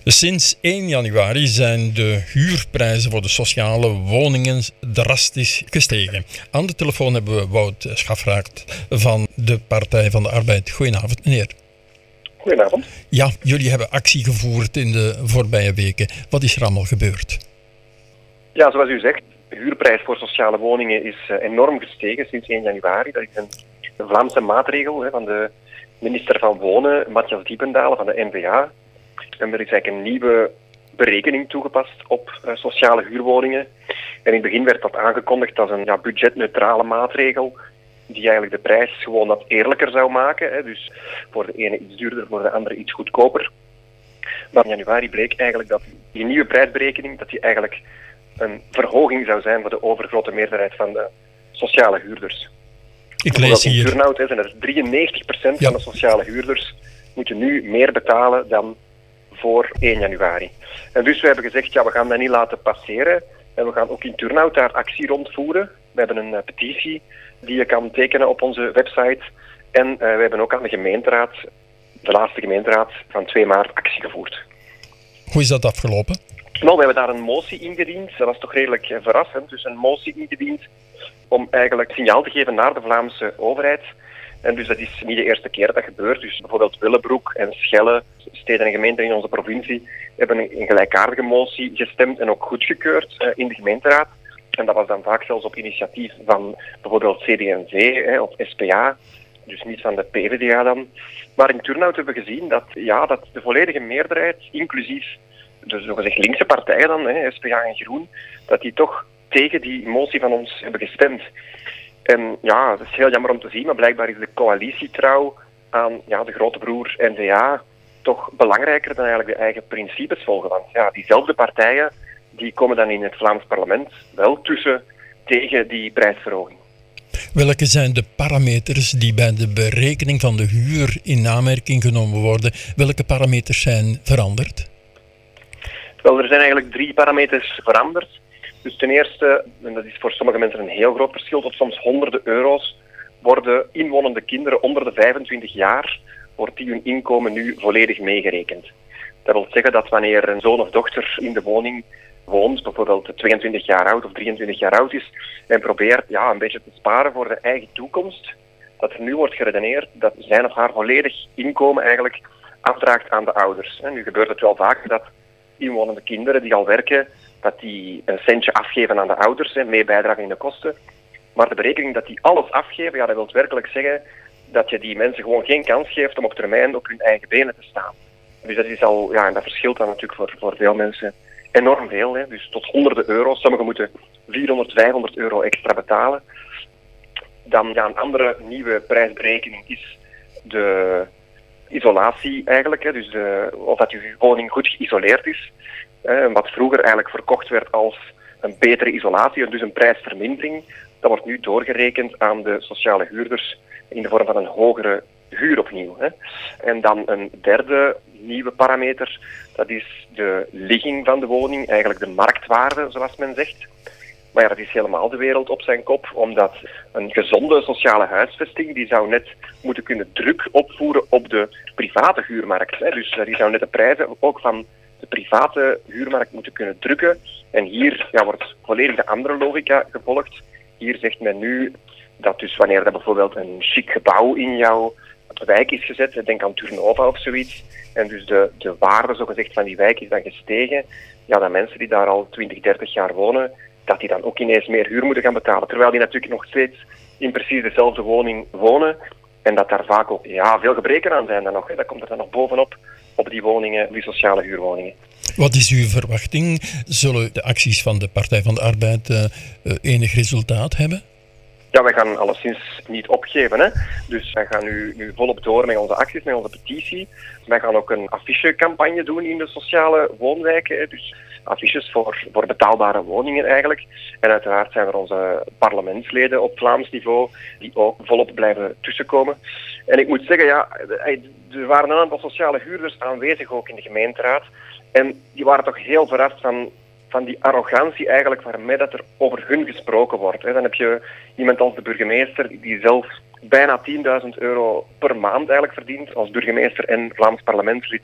Sinds 1 januari zijn de huurprijzen voor de sociale woningen drastisch gestegen. Aan de telefoon hebben we Wout Schafraert van de Partij van de Arbeid. Goedenavond, meneer. Goedenavond. Ja, jullie hebben actie gevoerd in de voorbije weken. Wat is er allemaal gebeurd? Ja, zoals u zegt, de huurprijs voor sociale woningen is enorm gestegen sinds 1 januari. Dat is een Vlaamse maatregel van de minister van Wonen, Matthias Diependalen van de N-VA. En er is eigenlijk een nieuwe berekening toegepast op sociale huurwoningen. En in het begin werd dat aangekondigd als een budgetneutrale maatregel, die eigenlijk de prijs gewoon wat eerlijker zou maken. Dus voor de ene iets duurder, voor de andere iets goedkoper. Maar in januari bleek eigenlijk dat die nieuwe prijsberekening, dat die eigenlijk een verhoging zou zijn voor de overgrote meerderheid van de sociale huurders. Ik lees hier. In Turnhout zijn er 93% van de sociale huurders moeten nu meer betalen dan voor 1 januari. En dus we hebben gezegd, we gaan dat niet laten passeren. En we gaan ook in Turnhout daar actie rondvoeren. We hebben een petitie die je kan tekenen op onze website. En we hebben ook aan de gemeenteraad, de laatste gemeenteraad van 2 maart, actie gevoerd. Hoe is dat afgelopen? Nou, we hebben daar een motie ingediend. Dat was toch redelijk verrassend. Dus een motie ingediend om eigenlijk signaal te geven naar de Vlaamse overheid. En dus dat is niet de eerste keer dat gebeurt. Dus bijvoorbeeld Willebroek en Schelle, steden en gemeenten in onze provincie, hebben een gelijkaardige motie gestemd en ook goedgekeurd in de gemeenteraad. En dat was dan vaak zelfs op initiatief van bijvoorbeeld CD&V of SPA, dus niet van de PvdA dan. Maar in Turnhout hebben we gezien dat de volledige meerderheid, inclusief de zogezegd linkse partijen dan, SPA en Groen, dat die toch tegen die motie van ons hebben gestemd. En dat is heel jammer om te zien, maar blijkbaar is de coalitietrouw aan de grote broer N-VA toch belangrijker dan eigenlijk de eigen principes volgen. Want diezelfde partijen die komen dan in het Vlaams parlement wel tussen tegen die prijsverhoging. Welke zijn de parameters die bij de berekening van de huur in aanmerking genomen worden? Welke parameters zijn veranderd? Wel, er zijn eigenlijk 3 parameters veranderd. Dus ten eerste, en dat is voor sommige mensen een heel groot verschil, tot soms honderden euro's, worden inwonende kinderen onder de 25 jaar, wordt die hun inkomen nu volledig meegerekend. Dat wil zeggen dat wanneer een zoon of dochter in de woning woont, bijvoorbeeld 22 jaar oud of 23 jaar oud is, en probeert een beetje te sparen voor de eigen toekomst, dat er nu wordt geredeneerd dat zijn of haar volledig inkomen eigenlijk afdraagt aan de ouders. En nu gebeurt het wel vaak dat inwonende kinderen die al werken, dat die een centje afgeven aan de ouders, mee bijdragen in de kosten. Maar de berekening dat die alles afgeven, dat wil werkelijk zeggen dat je die mensen gewoon geen kans geeft om op termijn op hun eigen benen te staan. Dus dat is al, en dat verschilt dan natuurlijk voor veel mensen enorm veel. Dus tot honderden euro's. Sommigen moeten 400, 500 euro extra betalen. Dan een andere nieuwe prijsberekening is de isolatie eigenlijk. Dus of dat je woning goed geïsoleerd is. Wat vroeger eigenlijk verkocht werd als een betere isolatie, dus een prijsvermindering, dat wordt nu doorgerekend aan de sociale huurders in de vorm van een hogere huur opnieuw. En dan een derde nieuwe parameter, dat is de ligging van de woning, eigenlijk de marktwaarde, zoals men zegt. Maar dat is helemaal de wereld op zijn kop, omdat een gezonde sociale huisvesting, die zou net moeten kunnen druk opvoeren op de private huurmarkt. Dus die zou net de prijzen ook van de private huurmarkt moeten kunnen drukken. En hier wordt volledig de andere logica gevolgd. Hier zegt men nu dat dus wanneer er bijvoorbeeld een chic gebouw in jouw wijk is gezet, denk aan Turnhout of zoiets, en dus de waarde zogezegd van die wijk is dan gestegen, dat mensen die daar al 20, 30 jaar wonen, dat die dan ook ineens meer huur moeten gaan betalen. Terwijl die natuurlijk nog steeds in precies dezelfde woning wonen. En dat daar vaak ook veel gebreken aan zijn dan nog. Dat komt er dan nog bovenop op die woningen, die sociale huurwoningen. Wat is uw verwachting? Zullen de acties van de Partij van de Arbeid enig resultaat hebben? Ja, wij gaan alleszins niet opgeven. Dus wij gaan nu volop door met onze acties, met onze petitie. Wij gaan ook een affichecampagne doen in de sociale woonwijken. Dus affiches voor betaalbare woningen eigenlijk. En uiteraard zijn er onze parlementsleden op Vlaams niveau die ook volop blijven tussenkomen. En ik moet zeggen, er waren een aantal sociale huurders aanwezig ook in de gemeenteraad. En die waren toch heel verrast van die arrogantie eigenlijk waarmee dat er over hun gesproken wordt. Dan heb je iemand als de burgemeester die zelf bijna 10.000 euro per maand eigenlijk verdient als burgemeester en Vlaams parlementslid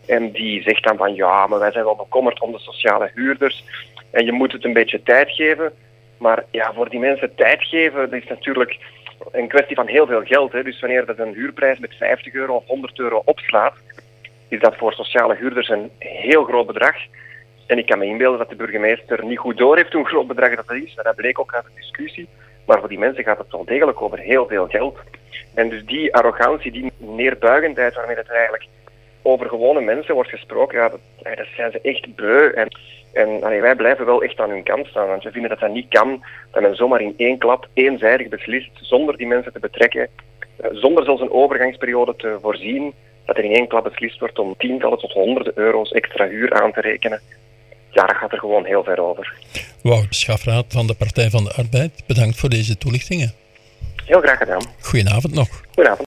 En die zegt dan van ja, maar wij zijn wel bekommerd om de sociale huurders. En je moet het een beetje tijd geven. Maar ja, voor die mensen tijd geven, dat is natuurlijk een kwestie van heel veel geld. Hè. Dus wanneer dat een huurprijs met €50 of €100 opslaat, is dat voor sociale huurders een heel groot bedrag. En ik kan me inbeelden dat de burgemeester niet goed door heeft hoe groot bedrag dat is. Dat bleek ook uit de discussie. Maar voor die mensen gaat het wel degelijk over heel veel geld. En dus die arrogantie, die neerbuigendheid waarmee het eigenlijk over gewone mensen wordt gesproken, ja, dat zijn ze echt beu. En wij blijven wel echt aan hun kant staan, want we vinden dat dat niet kan, dat men zomaar in één klap eenzijdig beslist, zonder die mensen te betrekken, zonder zelfs een overgangsperiode te voorzien, dat er in één klap beslist wordt om tientallen tot honderden euro's extra huur aan te rekenen. Ja, dat gaat er gewoon heel ver over. Wout Schafraat van de Partij van de Arbeid, bedankt voor deze toelichtingen. Heel graag gedaan. Goedenavond nog. Goedenavond.